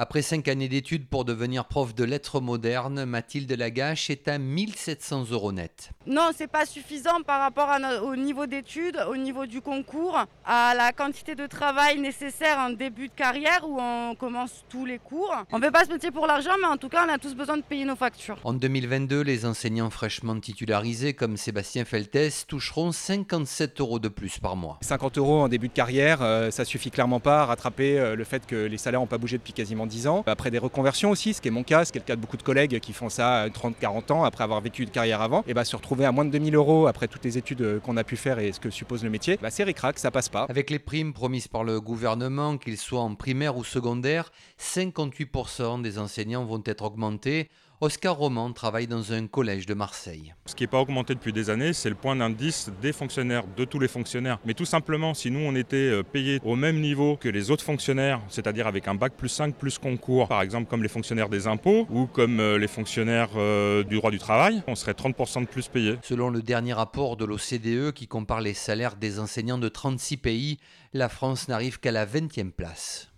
Après 5 années d'études pour devenir prof de lettres modernes, Mathilde Lagache est à 1 700 € net. Non, c'est pas suffisant par rapport au niveau d'études, au niveau du concours, à la quantité de travail nécessaire en début de carrière où on commence tous les cours. On ne fait pas ce métier pour l'argent, mais en tout cas, on a tous besoin de payer nos factures. En 2022, les enseignants fraîchement titularisés comme Sébastien Feltès toucheront 57 € de plus par mois. 50 € en début de carrière, ça suffit clairement pas à rattraper le fait que les salaires n'ont pas bougé depuis quasiment 10 ans. Après des reconversions aussi, ce qui est mon cas, ce qui est le cas de beaucoup de collègues qui font ça 30-40 ans après avoir vécu une carrière avant, et se retrouver à moins de 2000 € après toutes les études qu'on a pu faire et ce que suppose le métier, c'est ric-rac, ça passe pas. Avec les primes promises par le gouvernement, qu'ils soient en primaire ou secondaire, 58% des enseignants vont être augmentés. Oscar Roman travaille dans un collège de Marseille. Ce qui n'est pas augmenté depuis des années, c'est le point d'indice des fonctionnaires, de tous les fonctionnaires. Mais tout simplement, si nous on était payés au même niveau que les autres fonctionnaires, c'est-à-dire avec un bac plus 5 plus concours, par exemple comme les fonctionnaires des impôts ou comme les fonctionnaires du droit du travail, on serait 30% de plus payés. Selon le dernier rapport de l'OCDE qui compare les salaires des enseignants de 36 pays, la France n'arrive qu'à la 20e place.